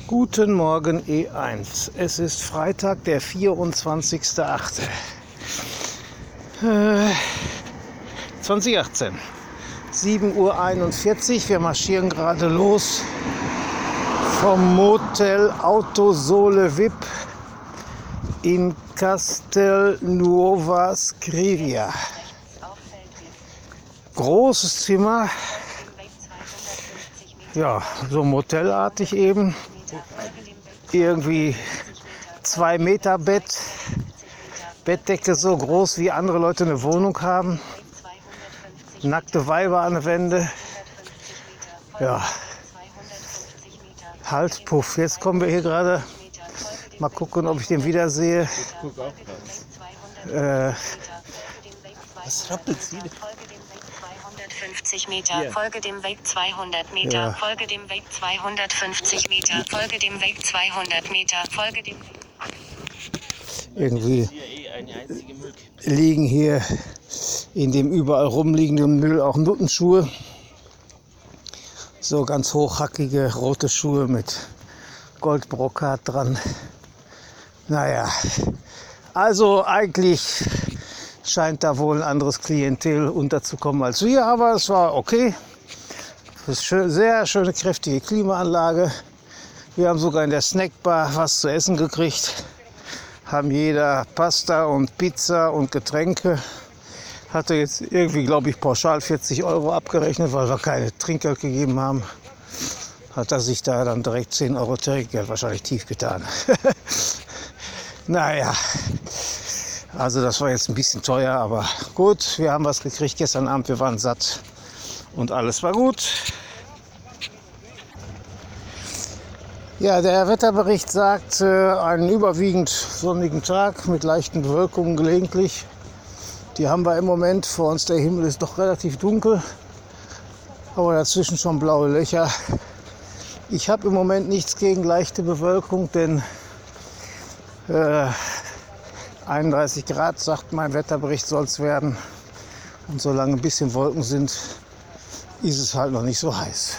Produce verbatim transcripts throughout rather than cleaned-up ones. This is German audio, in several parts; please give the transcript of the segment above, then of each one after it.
Guten Morgen E eins. Es ist Freitag, der vierundzwanzigster achte Äh, zweitausendachtzehn. sieben Uhr einundvierzig. Wir marschieren gerade los vom Motel Autosole V I P in Castelnuova Scrivia. Großes Zimmer. Ja, so motelartig eben. Irgendwie zwei Meter Bett. Bettdecke so groß, wie andere Leute eine Wohnung haben. Nackte Weiber an der Wände. Ja. Halt, puff. Jetzt kommen wir hier gerade. Mal gucken, ob ich den wiedersehe. Äh, Was rappelt sie? zweihundertfünfzig Meter, Ja. folge dem Weg zweihundert Meter, Ja. folge dem Weg zweihundertfünfzig Meter, folge dem Weg zweihundert Meter, folge dem Weg. irgendwie Hier eh eine einzige Müllkippe. liegen hier in dem überall rumliegenden Müll auch Nuttenschuhe. So ganz hochhackige rote Schuhe mit Goldbrokat dran. Naja, also eigentlich scheint da wohl ein anderes Klientel unterzukommen als wir, aber es war okay. Das ist schön, sehr schöne, kräftige Klimaanlage. Wir haben sogar in der Snackbar was zu essen gekriegt. Haben jeder Pasta und Pizza und Getränke. Hatte jetzt irgendwie, glaube ich, pauschal vierzig Euro abgerechnet, weil wir keine Trinkgeld gegeben haben. Hat er sich da dann direkt zehn Euro Trinkgeld wahrscheinlich tief getan. Naja, also das war jetzt ein bisschen teuer, aber gut, wir haben was gekriegt gestern Abend, wir waren satt und alles war gut. Ja, der Wetterbericht sagt äh, einen überwiegend sonnigen Tag mit leichten Bewölkungen gelegentlich. Die haben wir im Moment, vor uns der Himmel ist doch relativ dunkel, aber dazwischen schon blaue Löcher. Ich habe im Moment nichts gegen leichte Bewölkung, denn äh, einunddreißig Grad, sagt mein Wetterbericht, soll es werden. Und solange ein bisschen Wolken sind, ist es halt noch nicht so heiß.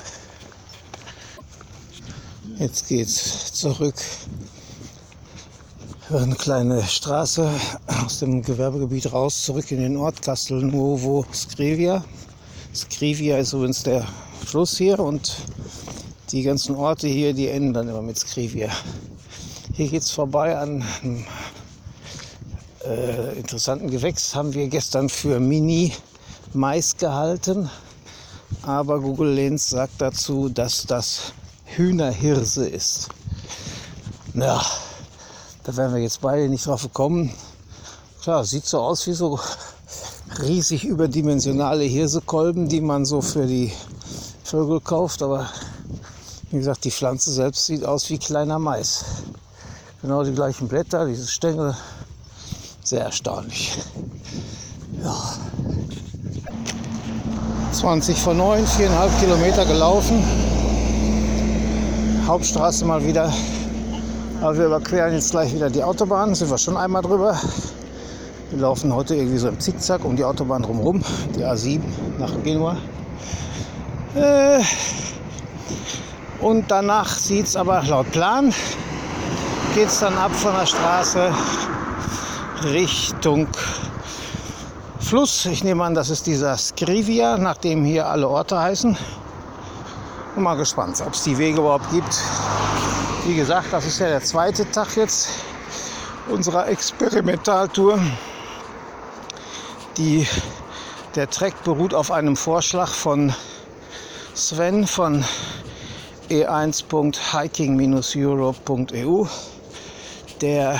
Jetzt geht's zurück über eine kleine Straße aus dem Gewerbegebiet raus, zurück in den Ort Castelnuovo Scrivia. Scrivia ist übrigens der Fluss hier und die ganzen Orte hier, die enden dann immer mit Scrivia. Hier geht's vorbei an einem äh, interessanten Gewächs. Haben wir gestern für Mini-Mais gehalten, aber Google Lens sagt dazu, dass das Hühnerhirse ist. Ja, da wären wir jetzt beide nicht drauf gekommen. Klar, sieht so aus wie so riesig überdimensionale Hirsekolben, die man so für die Vögel kauft, aber wie gesagt, die Pflanze selbst sieht aus wie kleiner Mais. Genau die gleichen Blätter, diese Stängel. Sehr erstaunlich. Ja. zwanzig vor neun, viereinhalb Kilometer gelaufen. Hauptstraße mal wieder. Aber wir überqueren jetzt gleich wieder die Autobahn. Sind wir schon einmal drüber. Wir laufen heute irgendwie so im Zickzack um die Autobahn drumherum. Die A sieben nach Genua. Äh, und danach sieht es aber laut Plan, geht es dann ab von der Straße Richtung Fluss. Ich nehme an, das ist dieser Scrivia, nachdem hier alle Orte heißen. Bin mal gespannt, ob es die Wege überhaupt gibt. Wie gesagt, das ist ja der zweite Tag jetzt unserer Experimentaltour. Die, der Trek beruht auf einem Vorschlag von Sven von e eins punkt hiking Europe punkt e u, der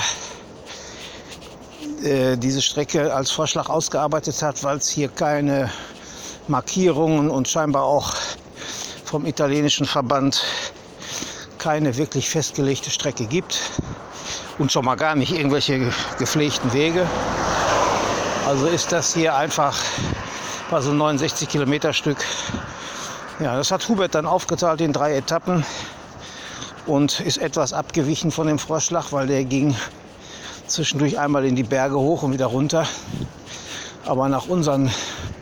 äh, diese Strecke als Vorschlag ausgearbeitet hat, weil es hier keine Markierungen und scheinbar auch vom italienischen Verband keine wirklich festgelegte Strecke gibt und schon mal gar nicht irgendwelche gepflegten Wege. Also ist das hier einfach bei so einem neunundsechzig Kilometer Stück. Ja, das hat Hubert dann aufgeteilt in drei Etappen und ist etwas abgewichen von dem Vorschlag, weil der ging zwischendurch einmal in die Berge hoch und wieder runter. Aber nach unseren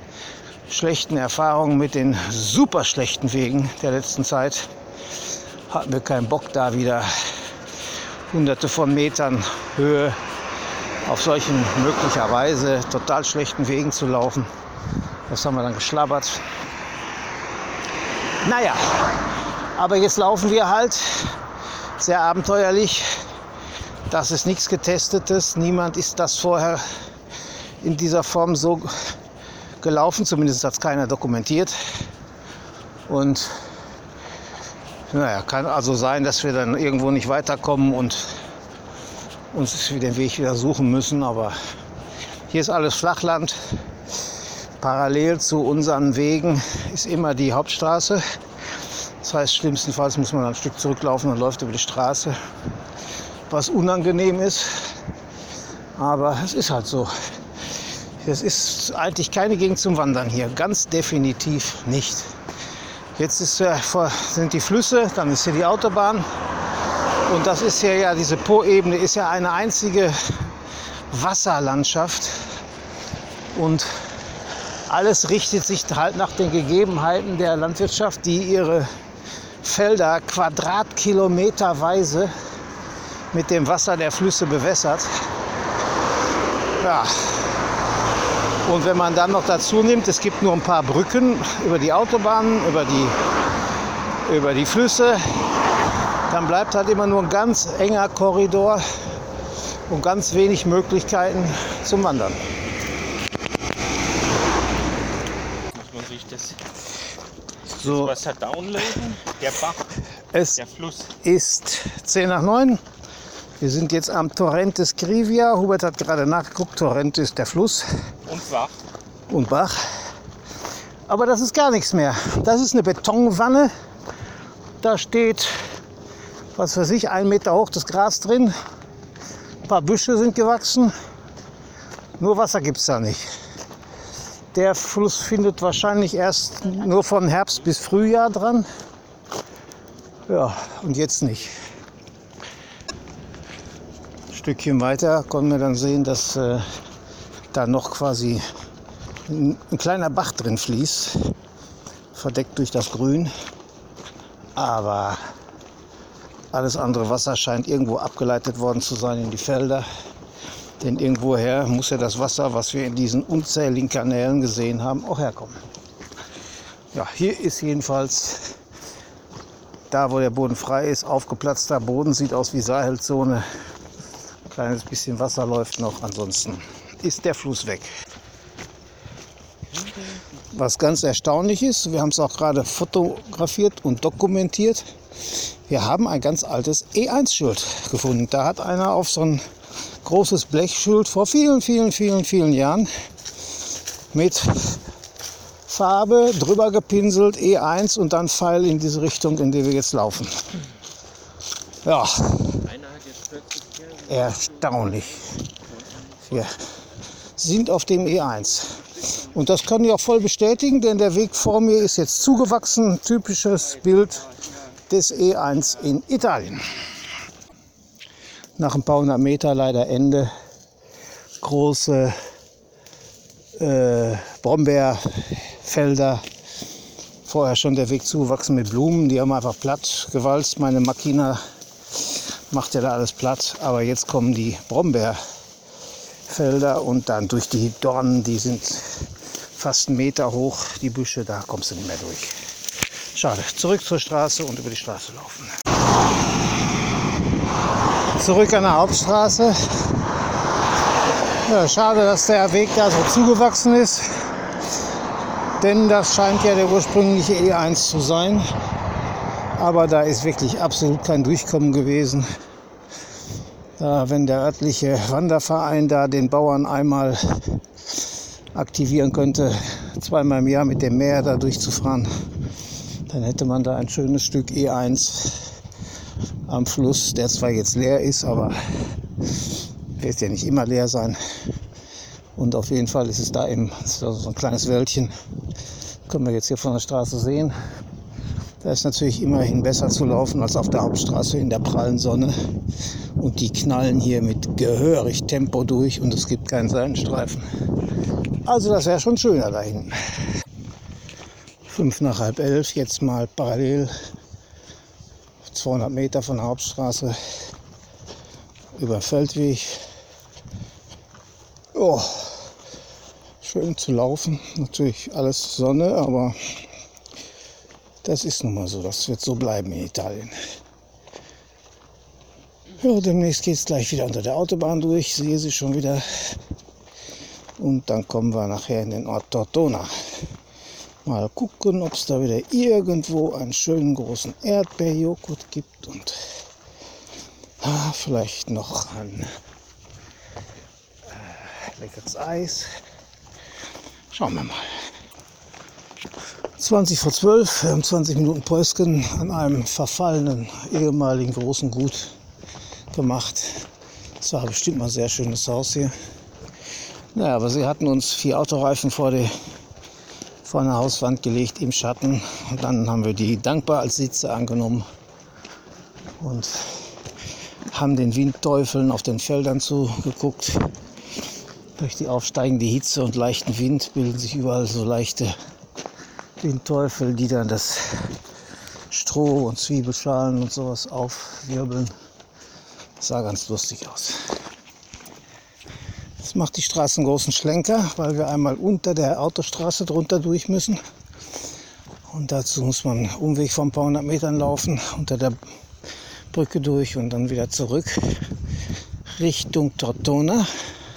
schlechten Erfahrungen mit den super schlechten Wegen der letzten Zeit hatten wir keinen Bock, da wieder hunderte von Metern Höhe auf solchen möglicherweise total schlechten Wegen zu laufen. Das haben wir dann geschlabbert. Naja, aber jetzt laufen wir halt sehr abenteuerlich. Das ist nichts Getestetes. Niemand ist das vorher in dieser Form so gelaufen. Zumindest hat es keiner dokumentiert. Und naja, kann also sein, dass wir dann irgendwo nicht weiterkommen und uns den Weg wieder suchen müssen. Aber hier ist alles Flachland. Parallel zu unseren Wegen ist immer die Hauptstraße. Das heißt, schlimmstenfalls muss man ein Stück zurücklaufen und läuft über die Straße, was unangenehm ist. Aber es ist halt so. Es ist eigentlich keine Gegend zum Wandern hier, ganz definitiv nicht. Jetzt ist, äh, sind die Flüsse, dann ist hier die Autobahn. Und das ist hier ja, diese Po-Ebene ist ja eine einzige Wasserlandschaft. Und alles richtet sich halt nach den Gegebenheiten der Landwirtschaft, die ihre Felder quadratkilometerweise mit dem Wasser der Flüsse bewässert. Ja. Und wenn man dann noch dazu nimmt, es gibt nur ein paar Brücken über die Autobahnen, über die, über die Flüsse, dann bleibt halt immer nur ein ganz enger Korridor und ganz wenig Möglichkeiten zum Wandern. Muss man sich das, So, das Wasser downloaden? Der Bach, es der Fluss. ist zehn nach neun. Wir sind jetzt am Torrente Scrivia. Hubert hat gerade nachgeguckt. Torrente ist der Fluss Und Bach. und Bach. Aber das ist gar nichts mehr. Das ist eine Betonwanne. Da steht, was weiß ich, ein Meter hoch das Gras drin. Ein paar Büsche sind gewachsen. Nur Wasser gibt es da nicht. Der Fluss findet wahrscheinlich erst nur von Herbst bis Frühjahr dran. Ja, und jetzt nicht. Ein Stückchen weiter konnten wir dann sehen, dass äh, da noch quasi ein, ein kleiner Bach drin fließt, verdeckt durch das Grün. Aber alles andere Wasser scheint irgendwo abgeleitet worden zu sein in die Felder. Denn irgendwoher muss ja das Wasser, was wir in diesen unzähligen Kanälen gesehen haben, auch herkommen. Ja, hier ist jedenfalls da, wo der Boden frei ist, aufgeplatzter Boden, sieht aus wie Sahelzone. Ein kleines bisschen Wasser läuft noch, ansonsten ist der Fluss weg. Was ganz erstaunlich ist, wir haben es auch gerade fotografiert und dokumentiert, wir haben ein ganz altes E eins Schild gefunden. Da hat einer auf so ein großes Blechschild vor vielen, vielen, vielen, vielen Jahren mit Farbe drüber gepinselt, E eins und dann Pfeil in diese Richtung, in die wir jetzt laufen. Ja, Einer hat jetzt vierzig Jahre. erstaunlich. Wir sind auf dem E eins. Und das kann ich auch voll bestätigen, denn der Weg vor mir ist jetzt zugewachsen. Typisches Bild des E eins in Italien. Nach ein paar hundert Meter leider Ende. Große äh, Brombeerfelder. Vorher schon der Weg zugewachsen mit Blumen. Die haben einfach platt gewalzt. Meine Makina macht ja da alles platt. Aber jetzt kommen die Brombeerfelder und dann durch die Dornen, die sind fast einen Meter hoch, die Büsche, da kommst du nicht mehr durch. Schade. Zurück zur Straße und über die Straße laufen. Zurück an der Hauptstraße. Ja, schade, dass der Weg da so zugewachsen ist. Denn das scheint ja der ursprüngliche E eins zu sein. Aber da ist wirklich absolut kein Durchkommen gewesen. Da, wenn der örtliche Wanderverein da den Bauern einmal aktivieren könnte, zweimal im Jahr mit dem Meer da durchzufahren, dann hätte man da ein schönes Stück E eins am Fluss, der zwar jetzt leer ist, aber wird ja nicht immer leer sein. Und auf jeden Fall ist es da eben so ein kleines Wäldchen, können wir jetzt hier von der Straße sehen. Da ist natürlich immerhin besser zu laufen als auf der Hauptstraße in der prallen Sonne. Und die knallen hier mit gehörig Tempo durch und es gibt keinen Seitenstreifen. Also das wäre schon schöner da hinten. Fünf nach halb elf, jetzt mal parallel zweihundert Meter von der Hauptstraße über den Feldweg. Oh, schön zu laufen, natürlich alles Sonne, aber das ist nun mal so, das wird so bleiben in Italien. Ja, demnächst geht es gleich wieder unter der Autobahn durch, ich sehe sie schon wieder. Und dann kommen wir nachher in den Ort Tortona. Mal gucken, ob es da wieder irgendwo einen schönen großen Erdbeerjoghurt gibt und ah, vielleicht noch ein äh, leckeres Eis. Schauen wir mal. zwanzig vor zwölf, wir haben zwanzig Minuten Päuschen an einem verfallenen ehemaligen großen Gut gemacht. Das war bestimmt mal ein sehr schönes Haus hier. Naja, aber sie hatten uns vier Autoreifen vor die vor eine Hauswand gelegt im Schatten. Und dann haben wir die dankbar als Sitze angenommen und haben den Windteufeln auf den Feldern zugeguckt. Durch die aufsteigende Hitze und leichten Wind bilden sich überall so leichte Windteufel, die dann das Stroh und Zwiebelschalen und sowas aufwirbeln. Das sah ganz lustig aus. Jetzt macht die Straße einen großen Schlenker, weil wir einmal unter der Autostraße drunter durch müssen. Und dazu muss man einen Umweg von ein paar hundert Metern laufen, unter der Brücke durch und dann wieder zurück Richtung Tortona.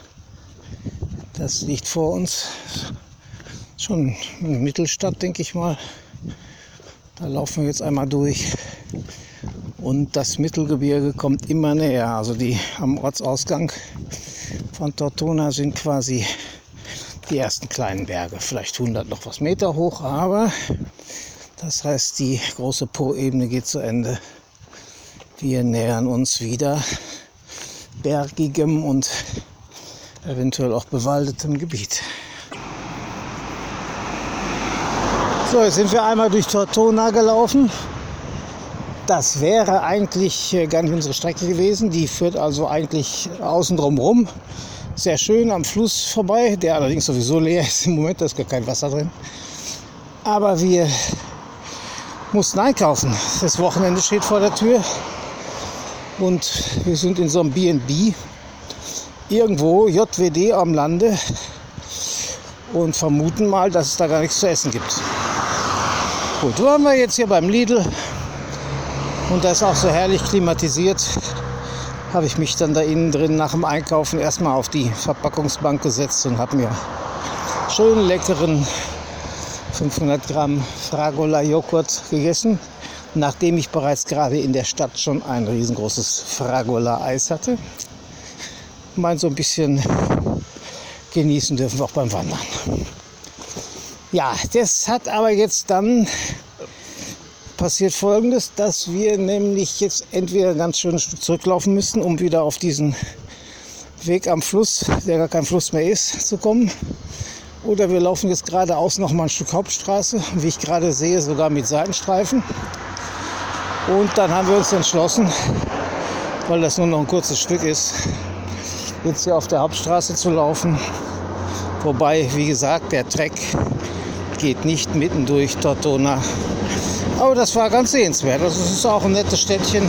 Das liegt vor uns. Schon eine Mittelstadt, denke ich mal. Da laufen wir jetzt einmal durch. Und das Mittelgebirge kommt immer näher. Also die am Ortsausgang von Tortona sind quasi die ersten kleinen Berge. Vielleicht hundert noch was Meter hoch, aber das heißt, die große Po-Ebene geht zu Ende. Wir nähern uns wieder bergigem und eventuell auch bewaldetem Gebiet. So, jetzt sind wir einmal durch Tortona gelaufen. Das wäre eigentlich gar nicht unsere Strecke gewesen. Die führt also eigentlich außen drum rum. Sehr schön am Fluss vorbei, der allerdings sowieso leer ist im Moment. Da ist gar kein Wasser drin. Aber wir mussten einkaufen. Das Wochenende steht vor der Tür. Und wir sind in so einem B und B. Irgendwo J W D am Lande. Und vermuten mal, dass es da gar nichts zu essen gibt. Gut, waren wir jetzt hier beim Lidl. Und da ist auch so herrlich klimatisiert, habe ich mich dann da innen drin nach dem Einkaufen erstmal auf die Verpackungsbank gesetzt und habe mir schön leckeren fünfhundert Gramm Fragola Joghurt gegessen, nachdem ich bereits gerade in der Stadt schon ein riesengroßes Fragola Eis hatte. Mein so ein bisschen genießen dürfen wir auch beim Wandern. Ja, das hat aber jetzt dann passiert Folgendes, dass wir nämlich jetzt entweder ganz schön ein Stück zurücklaufen müssen, um wieder auf diesen Weg am Fluss, der gar kein Fluss mehr ist, zu kommen. Oder wir laufen jetzt geradeaus noch mal ein Stück Hauptstraße, wie ich gerade sehe, sogar mit Seitenstreifen. Und dann haben wir uns entschlossen, weil das nur noch ein kurzes Stück ist, jetzt hier auf der Hauptstraße zu laufen. Wobei, wie gesagt, der Trek geht nicht mitten durch Tortona. Aber das war ganz sehenswert. Also es ist auch ein nettes Städtchen.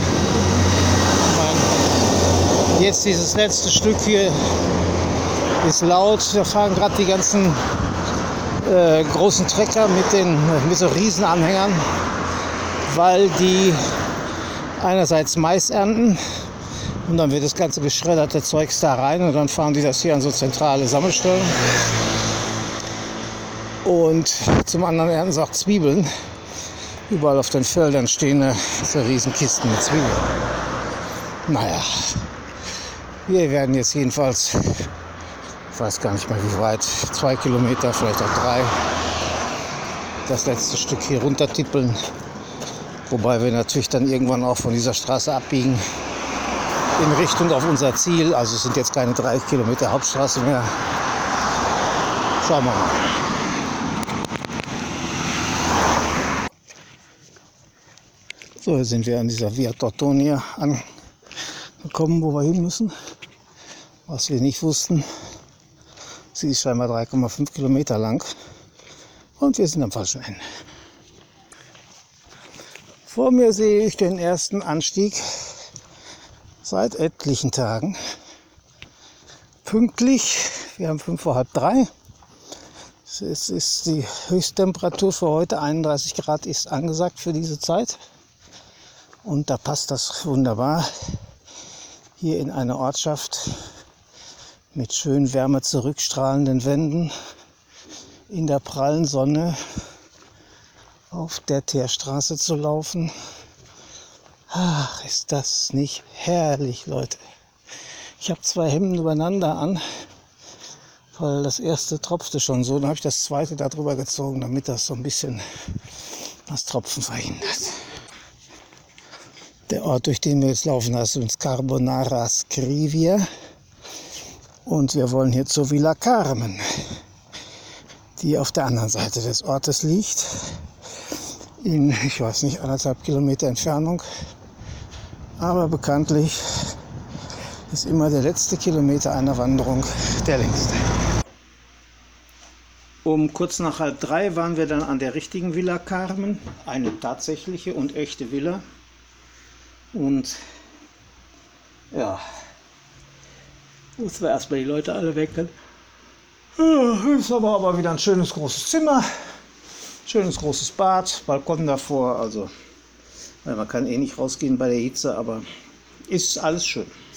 Jetzt dieses letzte Stück hier ist laut. Da fahren gerade die ganzen äh, großen Trecker mit, den, mit so Riesenanhängern, weil die einerseits Mais ernten und dann wird das ganze geschredderte Zeugs da rein und dann fahren die das hier an so zentrale Sammelstellen. Und zum anderen ernten sie auch Zwiebeln. Überall auf den Feldern stehen äh, so riesen Kisten mit Zwiebeln. Naja, wir werden jetzt jedenfalls, ich weiß gar nicht mehr wie weit, zwei Kilometer, vielleicht auch drei, das letzte Stück hier runter tippeln. Wobei wir natürlich dann irgendwann auch von dieser Straße abbiegen in Richtung auf unser Ziel. Also es sind jetzt keine drei Kilometer Hauptstraße mehr. Schauen wir mal. So, jetzt sind wir an dieser Via Tortona angekommen, wo wir hin müssen. Was wir nicht wussten, sie ist scheinbar drei Komma fünf Kilometer lang und wir sind am falschen Ende. Vor mir sehe ich den ersten Anstieg seit etlichen Tagen. Pünktlich, wir haben fünf vor halb drei. Es ist die Höchsttemperatur für heute, einunddreißig Grad ist angesagt für diese Zeit. Und da passt das wunderbar hier in eine Ortschaft mit schön wärme zurückstrahlenden Wänden in der prallen Sonne auf der Teerstraße zu laufen. Ach, ist das nicht herrlich, Leute. Ich habe zwei Hemden übereinander an, weil das erste tropfte schon so. Dann habe ich das zweite da drüber gezogen, damit das so ein bisschen das Tropfen verhindert. Der Ort, durch den wir jetzt laufen, heißt uns Carbonara Scrivia. Und wir wollen hier zur Villa Carmen, die auf der anderen Seite des Ortes liegt. In, ich weiß nicht, anderthalb Kilometer Entfernung. Aber bekanntlich ist immer der letzte Kilometer einer Wanderung der längste. Um kurz nach halb drei waren wir dann an der richtigen Villa Carmen. Eine tatsächliche und echte Villa. Und ja, mussten wir erstmal die Leute alle wecken. Ja, ist aber, aber wieder ein schönes großes Zimmer. Schönes großes Bad, Balkon davor. Also, weil man kann eh nicht rausgehen bei der Hitze, aber ist alles schön.